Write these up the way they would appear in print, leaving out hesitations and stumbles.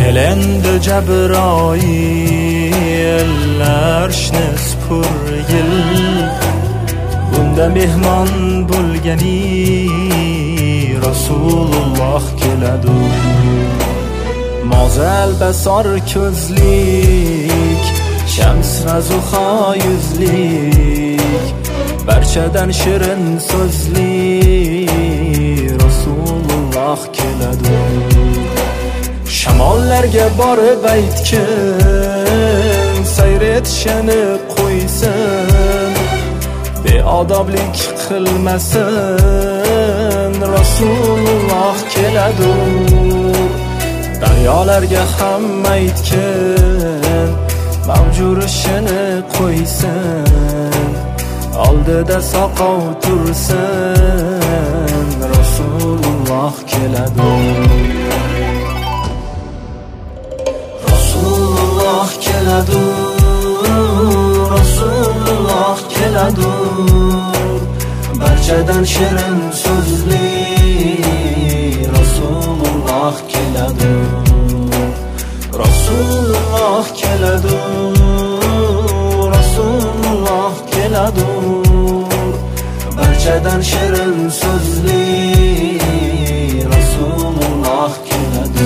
Kelendi Cebrail arshni supurgil, bunda mehmon bo'lgani Rasululloh keladi. Mo'zal basor ko'zlik, shams razuha yuzlik, barchadan shirin so'zli Rasululloh keladi. Shamollarga borib aytkin, sayr etishini qo'ysin, beodoblik qilmasin, Rasululloh keladi. Daryolarga ham aytkin, mavjur ishini qo'ysin, oldida soqov tursin, Rasululloh keladi. Rasululloh keladi, Rasululloh keladi, barchadan shirin so'zli Rasululloh keladi. Rasululloh keladi, Rasululloh keladi, barchadan shirin so'zli Rasululloh keladi.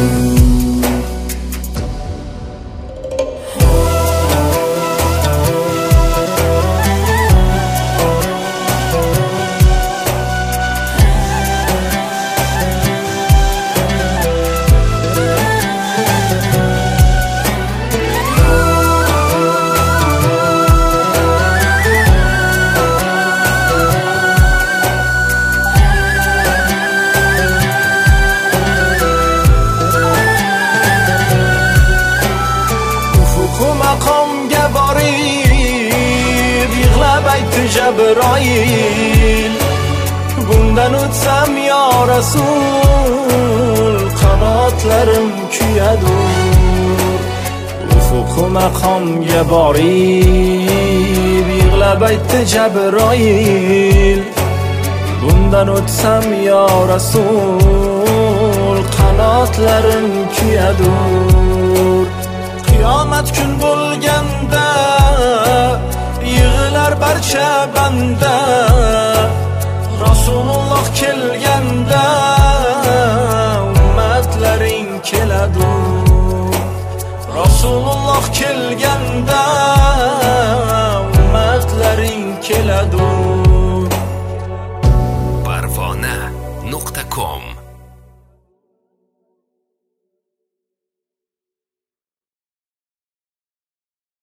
Maqomga borib yig'lab aytdi Jabroil, bundan o'tsam yo Rasul, qanotlarim kuyadi. Ufuq maqomga borib yig'lab aytdi Jabroil, bundan o'tsam yo Rasul, qanotlarim kuyadi. Qiyomat kun bo'lganda yig'lar barcha banda, Rasululloh kelganda ummatlaring keladi. Rasululloh kelganda ummatlaring keladi.